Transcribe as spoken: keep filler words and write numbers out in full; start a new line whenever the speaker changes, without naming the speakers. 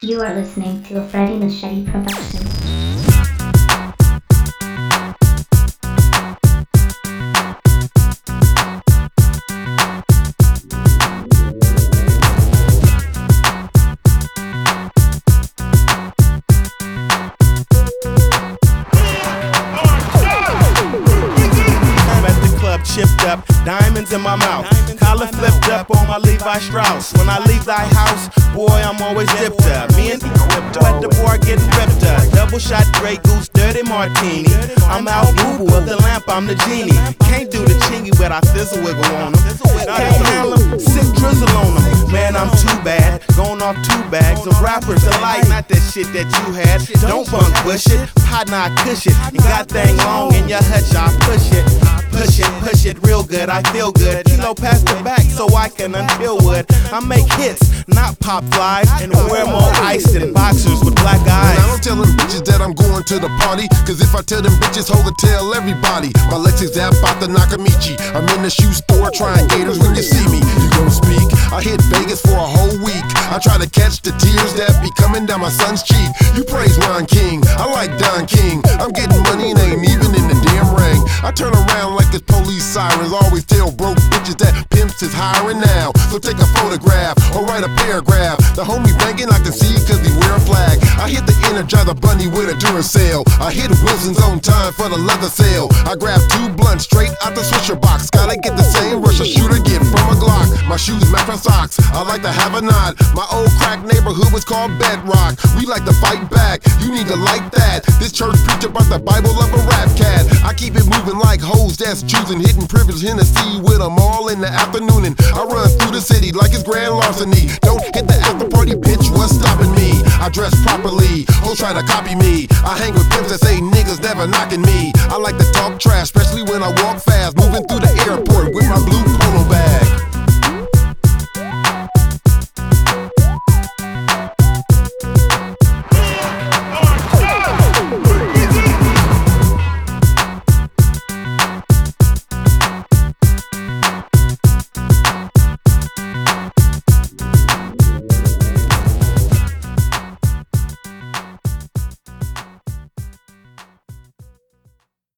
You are listening to a Freddie Machete production.
Chipped up, diamonds in my mouth, collar flipped up on my Levi Strauss. When I leave thy house, boy, I'm always dipped up. Me and Equipped at the bar getting ripped up. Double shot Grey Goose, dirty martini. I'm out boo-boo of the lamp, I'm the genie. Can't do the chingy, but I fizzle wiggle on them. Can't handle them, sick drizzle on them. Man, I'm too bad, going off two bags of rappers alike. Not that shit that you had, don't bunk push it. Partner, I cush it, and got thing long in your hutch, I push it. Push it, push it real good, I feel good. Kilo past the back so I can unpeel wood. I make hits, not pop flies, and wear more ice than boxers with black eyes.
And I don't tell them bitches that I'm going to the party, cause if I tell them bitches, hold it, tell everybody. My Lexus app out the Nakamichi. I'm in the shoe store trying gators when you see me. You gon' speak, I hit Vegas for a whole week. I try to catch the tears that be coming down my son's cheek. You praise Ron King, I like Don King. I'm getting money and ain't even in the damn ring. I turn around like it's police sirens. Always tell broke bitches that pimps is hiring now. So take a photograph or write a paragraph. The homie banking I can see cause he wear a flag. I hit the Energizer Bunny with a Duracell. I hit Wilson's on time for the leather sale. I grab two blunts straight out the Swisher box. Gotta get the same rush a shooter get from a Glock. My shoes match my socks, I like to have a nod. My old crack neighborhood was called Bedrock. We like to fight back, you need to like that. This church preach about the Bible of a rap cat. I keep it moving like hoes that's choosing. Hitting privilege Hennessy with them all in the afternoon. And I run through the city like it's grand larceny. Don't hit the after party, bitch, what's stopping me? I dress properly, hoes try to copy me. I hang with pimps that say niggas never knocking me. I like to talk trash, especially when I walk fast.